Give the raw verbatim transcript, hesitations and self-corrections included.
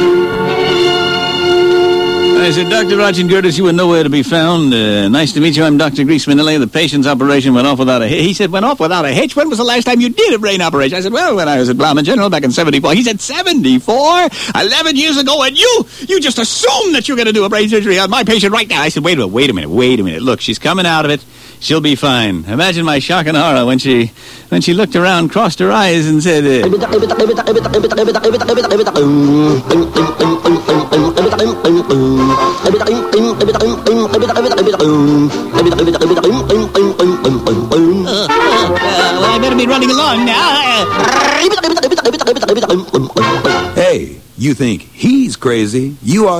I said, Doctor Rajan Curtis, you were nowhere to be found. Uh, nice to meet you. I'm Doctor Grease Manilli. The patient's operation went off without a hitch. He said, went off without a hitch? When was the last time you did a brain operation? I said, well, when I was at Blauman General back in seventy-four. He said, seventy-four? eleven years ago, and you, you just assumed that you're going to do a brain surgery on my patient right now. I said, wait a minute, wait a minute, wait a minute. Look, she's coming out of it. She'll be fine. Imagine my shock and horror when she when she looked around, crossed her eyes, and said, uh, well, I better be running along now. Hey, you think he's crazy? You are